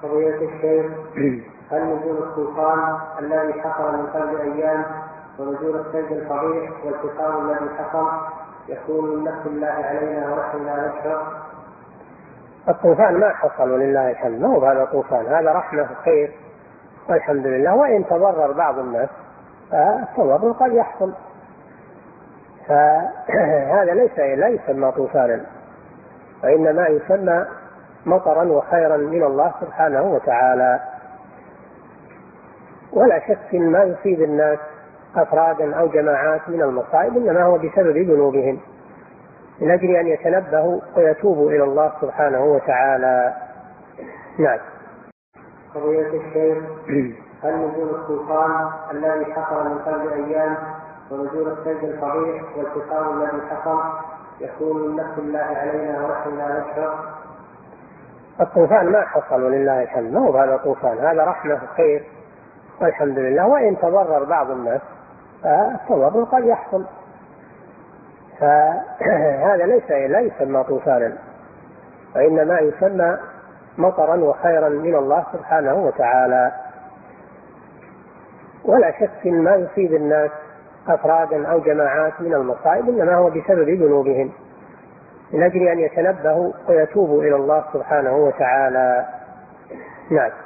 قضية الشيخ، هل نزول الطوفان الذي حصل من قبل أيام ونزول الثلج الفظيع والتقام الذي حصل يكون من نفس الله علينا ونحن لا نشعر؟ الطوفان ما حصل ولله الحمد، ما هو هذا طوفان، هذا رحمة خير والحمد لله. وإن تضرر بعض الناس فالتضرر قد يحصل، فهذا لا يسمى طوفانا، وإنما يسمى مطرا وخيرا من الله سبحانه وتعالى. ولا شك ما يصيب الناس أفرادا أو جماعات من المصائب إنما هو بسبب ذنوبهم، من أجل أن يتنبهوا ويتوبوا إلى الله سبحانه وتعالى. نعم. قضية الشيخ، هل نزول الطوفان الذي حصل من قبل أيام ونزول الثلج الفظيع والتقام الذي حصل يكون من نفس الله علينا ونحن لا نشعر؟ الطوفان ما حصل ولله الحمد، ما هو هذا طوفان، هذا رحمة خير والحمد لله. وإن تضرر بعض الناس فالتضرر قد يحصل، فهذا لا يسمى طوفانا، وإنما يسمى مطرا وخيرا من الله سبحانه وتعالى. ولا شك ما يصيب الناس أفرادا أو جماعات من المصائب إنما هو بسبب ذنوبهم، من أجل أن يتنبهوا ويتوبوا إلى الله سبحانه وتعالى. نعم.